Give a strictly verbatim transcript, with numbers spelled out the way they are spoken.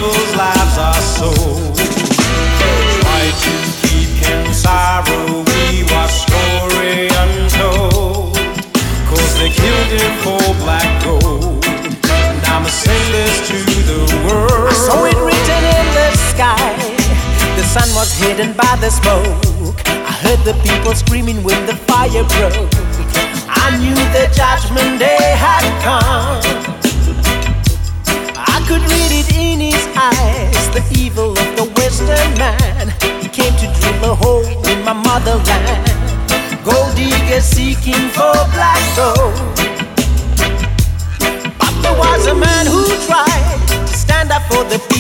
people's lives are sold. Try to keep in sorrow, we watch story untold. Cause they killed him for black gold. And I'ma sing this to the world. I saw it written in the sky. The sun was hidden by the smoke. I heard the people screaming when the fire broke. I knew the judgment day had come. I could read it in his eyes, the evil of the Western man. He came to drill a hole in my motherland. Gold diggers seeking for black gold. But there was a man who tried to stand up for the people.